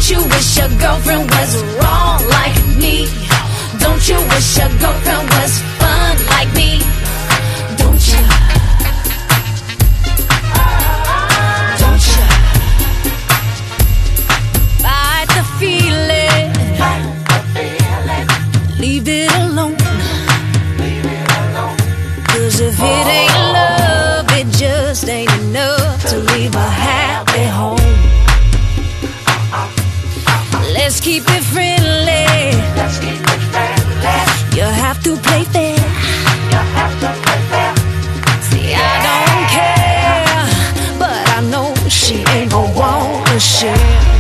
you wish your girlfriend was wrong like me? Don't you wish your girlfriend was fun like me? Don't you? Don't you? Fight the feeling. Leave it alone. 'Cause if it ain't love, it just ain't enough to leave a happy home. Let's keep it friendly. Let's keep it friendly. You have to play fair. You have to play fair. See, I don't care, but I know she ain't gonna wanna share.